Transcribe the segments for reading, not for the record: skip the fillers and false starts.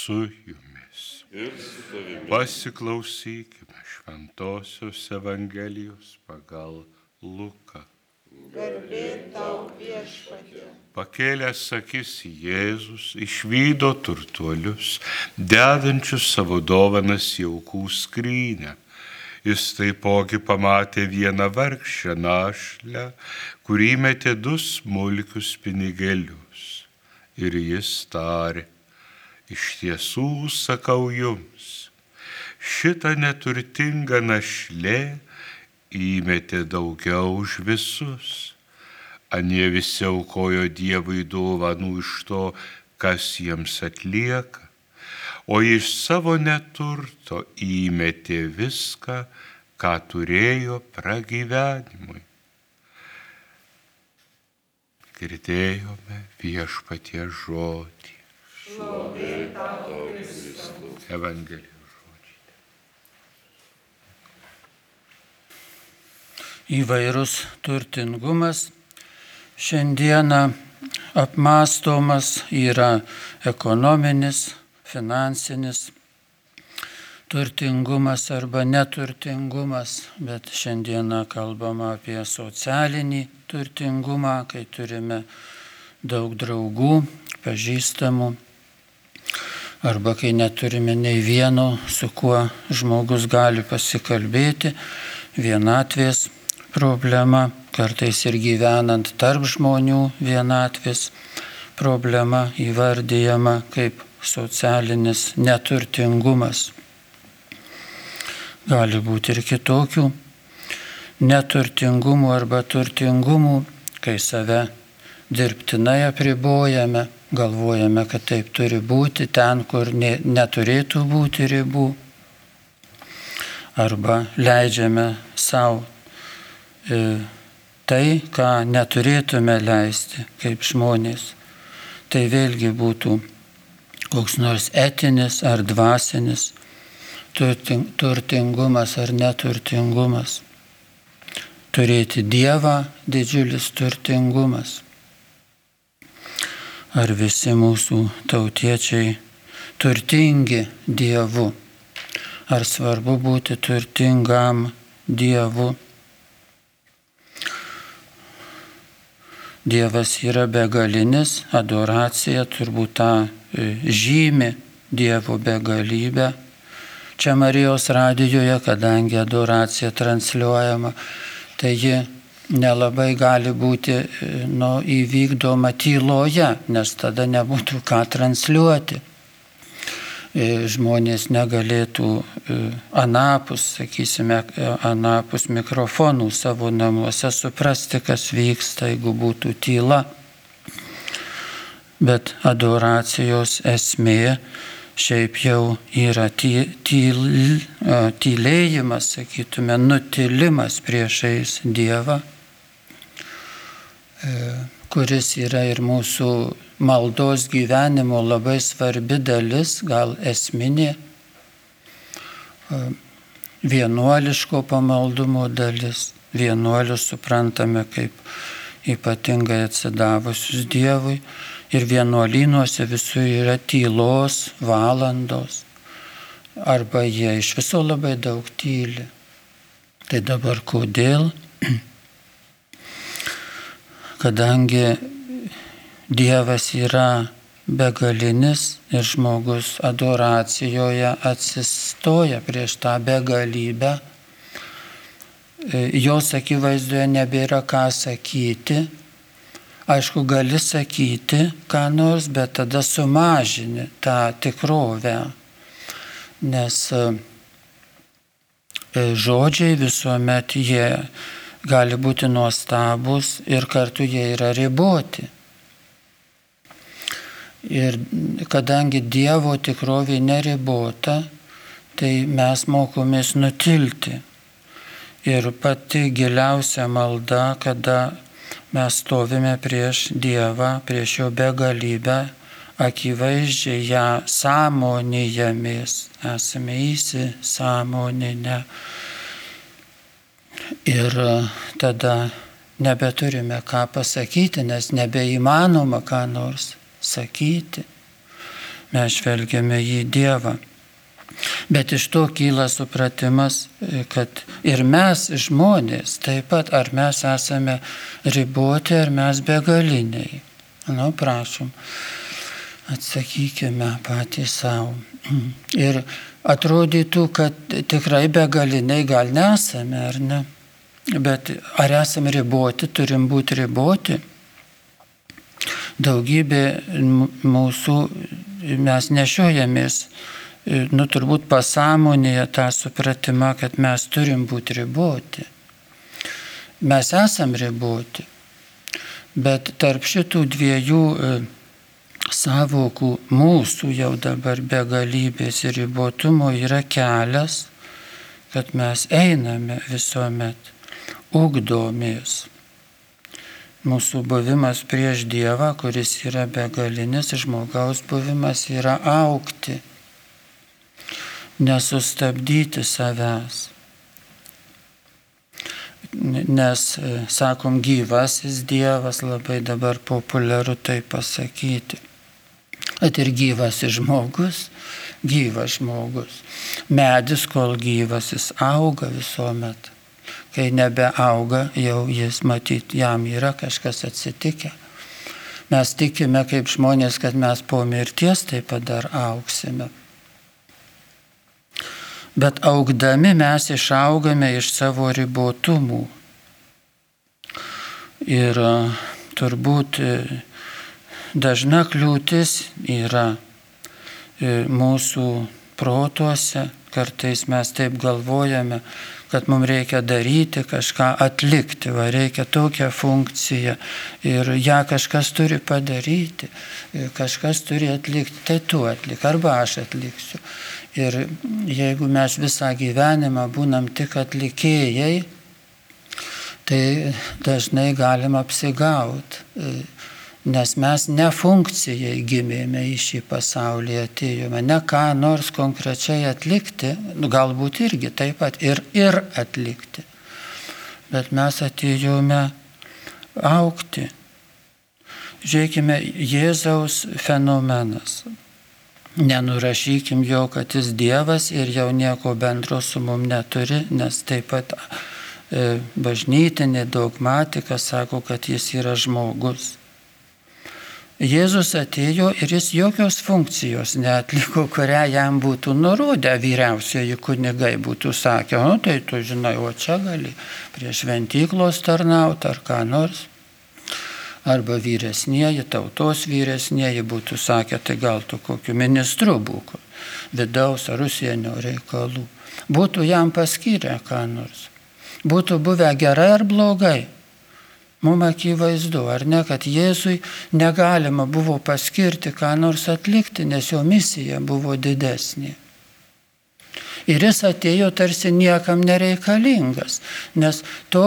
su jumis. Pasiklausykime Šventosios Evangelijos pagal Luką. Garbė tau, Viešpatie. Pakėlęs akis Jėzus išvydo turtuolius, dedančius savo dovanas į aukų skrynią. Jis taipogi pamatė vieną vargšę našlę, kuri metė 2 smulkius pinigėlius. Ir jis tarė: iš tiesų sakau jums, šita neturtinga našlė įmetė daugiau už visus. Anie visi aukojo Dievui dovanų iš to, kas jiems atlieka, o iš savo neturto įmetė viską, ką turėjo pragyvenimui. Girdėjome Viešpaties žodį. Šlovė tau, Kristau. Evangelijos žodžiai. Įvairus turtingumas šiandieną apmąstomas yra ekonominis, finansinis turtingumas arba neturtingumas, bet šiandieną kalbama apie socialinį turtingumą, kai turime daug draugų, pažįstamų, arba kai neturime nei vieno, su kuo žmogus gali pasikalbėti, vienatvės problema, kartais ir gyvenant tarp žmonių vienatvės problema įvardyjama kaip socialinis neturtingumas. Gali būti ir kitokių neturtingumų arba turtingumų, kai save dirbtinai apribojame, galvojame, kad taip turi būti ten, kur neturėtų būti ribų, arba leidžiame savo tai, ką neturėtume leisti kaip žmonės. Tai vėlgi būtų koks nors etinis ar dvasinis turtingumas ar neturtingumas. Turėti Dievą didžiulis turtingumas. Ar visi mūsų tautiečiai turtingi Dievu? Ar svarbu būti turtingam Dievu? Dievas yra begalinis, adoracija turbūt tą žymi Dievo begalybę. Čia Marijos radijoje, kadangi adoracija transliuojama, tai ji nelabai gali būti įvykdoma tyloje, nes tada nebūtų ką transliuoti. Žmonės negalėtų anapus mikrofonų savo namuose suprasti, kas vyksta, jeigu būtų tyla. Bet adoracijos esmė šiaip jau yra tylėjimas, sakytume, nutilimas priešais Dievą, kuris yra ir mūsų maldos gyvenimo labai svarbi dalis, gal esminė, vienuoliško pamaldumo dalis. Vienuolius suprantame kaip ypatingai atsidavusius Dievui ir vienuolynuose visur yra tylos valandos, arba jie iš viso labai daug tyli. Tai dabar kodėl? Kadangi Dievas yra begalinis ir žmogus adoracijoje atsistoja prieš tą begalybę, jos akivaizdoje nebėra ką sakyti. Aišku, gali sakyti ką nors, bet tada sumažini tą tikrovę, nes žodžiai visuomet jie gali būti nuostabus ir kartu jie yra riboti. Ir kadangi Dievo tikrovė neribota, tai mes mokomės nutilti. Ir pati giliausia malda, kada mes stovime prieš Dievą, prieš jo begalybę, akivaizdžiai ją sąmonėjamės, esame įsisąmoninę. Ir tada nebeturime ką pasakyti, nes nebeįmanoma ką nors sakyti. mes žvelgiame į Dievą. Bet iš to kyla supratimas, kad ir mes žmonės taip pat, ar mes esame riboti, ar mes begaliniai. Nu, prašom, atsakykime patys savo. Ir atrodytų, kad tikrai begaliniai gal nesame, ar ne? Bet ar esame riboti, turim būti riboti? Daugybė mūsų, mes nešiojamės, turbūt pasąmonėje tą supratimą, kad mes turim būti riboti. Mes esam riboti, bet tarp šitų dviejų savokų mūsų jau dabar begalybės ir ribotumo yra kelias, kad mes einame visuomet, ugdomės. Mūsų buvimas prieš Dievą, kuris yra begalinis, žmogaus buvimas yra augti, nesustabdyti savęs. Nes, sakom, gyvasis Dievas, labai dabar populiaru tai pasakyti. At ir gyvasis žmogus, gyvas žmogus. Medis, kol gyvas, jis auga visuomet. Kai nebeauga, jau jis matyt, jam yra kažkas atsitikę. Mes tikime kaip žmonės, kad mes po mirties taip pat dar augsime. Bet augdami mes išaugame iš savo ribotumų. Ir turbūt dažna kliūtis yra mūsų protuose. Kartais mes taip galvojame, kad mums reikia daryti, kažką atlikti, reikia tokią funkciją ir ją kažkas turi padaryti, kažkas turi atlikti, tai tu atlik, arba aš atliksiu. Ir jeigu mes visą gyvenimą būnam tik atlikėjai, tai dažnai galim apsigauti, nes mes ne funkcijai gimėme į šį pasaulį atėjome, ne ką nors konkrečiai atlikti, galbūt irgi taip pat ir atlikti, bet mes atėjome augti. Žiūrėkime, Jėzaus fenomenas. Nenurašykim jo, kad jis Dievas ir jau nieko bendro su mum neturi, nes taip pat bažnytinė dogmatika sako, kad jis yra žmogus. Jėzus atėjo ir jis jokios funkcijos neatliko, kurią jam būtų nurodę vyriausieji kunigai, būtų sakę, tai tu žinai, o čia gali prie šventyklos tarnauti ar ką nors. Arba vyresnieji, tautos vyresnieji būtų sakę, tai gal tu kokiu ministru būk, vidaus ar užsienio reikalų. Būtų jam paskyrę ką nors. Būtų buvę gerai ar blogai. Mums akivaizdu, ar ne, kad Jėzui negalima buvo paskirti ką nors atlikti, nes jo misija buvo didesnė. Ir jis atėjo tarsi niekam nereikalingas, nes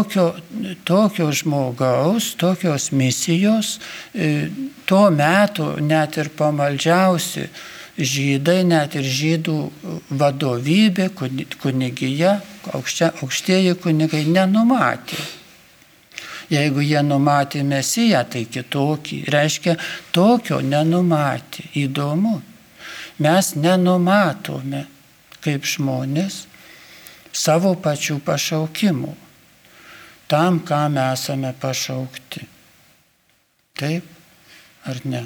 tokio žmogaus, tokios misijos, tuo metu net ir pamaldžiausi žydai, net ir žydų vadovybė, kunigija, aukštieji kunigai nenumatė. Jeigu jie numatė Mesiją, tai kitokį. Reiškia, tokio nenumatė. Įdomu. Mes nenumatome kaip žmonės savo pačių pašaukimų. Tam, kam esame pašaukti. Taip ar ne?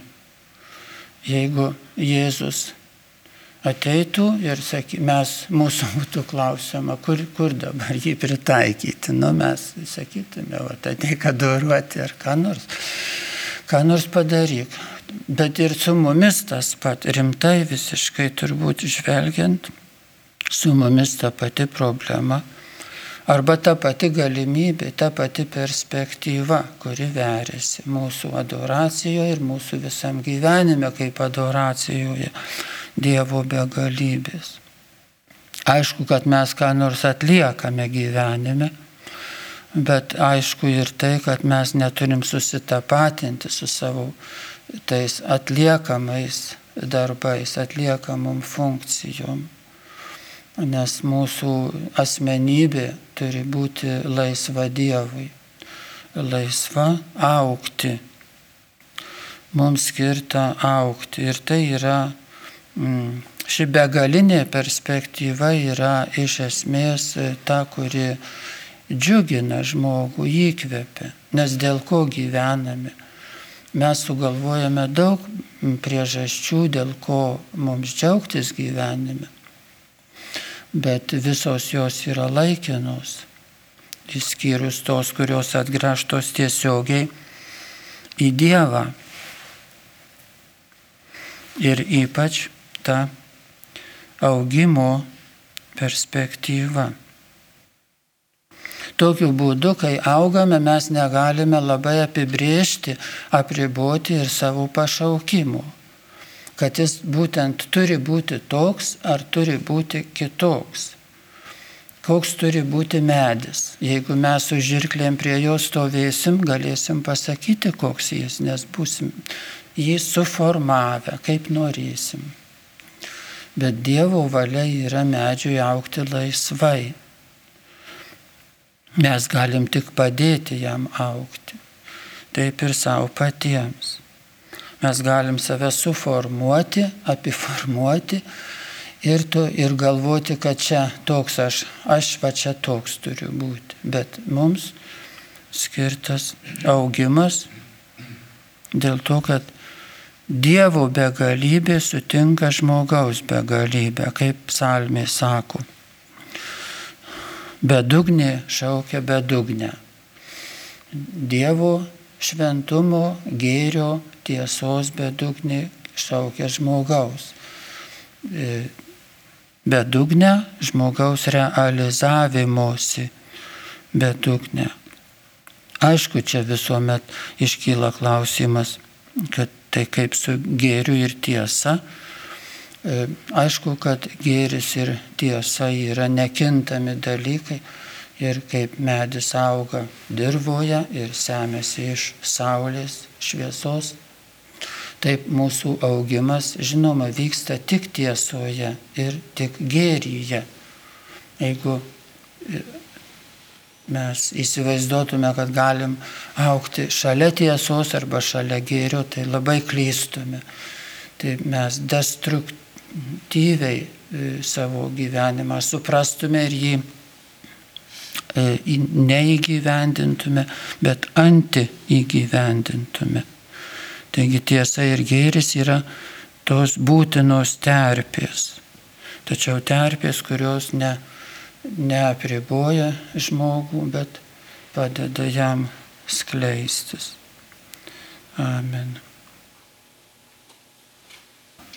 Jeigu Jėzus ateitų ir mūsų būtų klausima, kur dabar jį pritaikyti. Mes sakytume, ateik adoruoti ar ką nors padaryk. Bet ir su mumis tas pat rimtai visiškai turbūt žvelgiant, su mumis ta pati problema, arba ta pati galimybė, ta pati perspektyva, kuri veriasi mūsų adoracijoje ir mūsų visam gyvenime kaip adoracijoje. Dievo begalybės. Aišku, kad mes ką nors atliekame gyvenime, bet aišku ir tai, kad mes neturim susitapatinti su savo tais atliekamais darbais, atliekamom funkcijom, nes mūsų asmenybė turi būti laisva Dievui, laisva augti. Mums skirta augti ir tai yra ši begalinė perspektyva yra iš esmės ta, kuri džiugina žmogų, įkvepia, nes dėl ko gyvename. Mes sugalvojame daug priežasčių, dėl ko mums džiaugtis gyvenime, bet visos jos yra laikinos, išskyrus tos, kurios atgręžtos tiesiogiai į Dievą. Ir ypač ta augimo perspektyva. Tokiu būdu, kai augame, mes negalime labai apibrėžti, apriboti ir savo pašaukimo, kad jis būtent turi būti toks ar turi būti kitoks. Koks turi būti medis. Jeigu mes su žirklėm prie jo stovėsim, galėsim pasakyti, koks jis, nes būsim jį suformavę, kaip norėsim. Bet Dievo valia yra medžiui augti laisvai. Mes galim tik padėti jam augti. Taip ir savo patiems. Mes galim save suformuoti, apiformuoti ir galvoti, kad čia toks aš va čia toks turiu būti. Bet mums skirtas augimas dėl to, kad Dievo begalybė sutinka žmogaus begalybę, kaip psalmė sako. Bedugnė šaukia bedugnę. Dievo šventumo, gėrio, tiesos bedugnė šaukia žmogaus. Bedugnę žmogaus realizavimosi bedugnę. Aišku, čia visuomet iškyla klausimas, kad tai kaip su gėriu ir tiesa. Aišku, kad gėris ir tiesa yra nekintami dalykai ir kaip medis auga dirvoje ir semiasi iš saulės šviesos, taip mūsų augimas, žinoma, vyksta tik tiesoje ir tik gėryje. Jeigu mes įsivaizduotume, kad galim augti šalia tiesos arba šalia gėrio, tai labai klystume. Tai mes destruktyviai savo gyvenimą suprastume ir jį neįgyvendintume, bet anti-įgyvendintume. Taigi tiesa ir gėris yra tos būtinos terpės. Tačiau terpės, kurios neapriboja žmogų, bet padeda jam skleistis. Amen.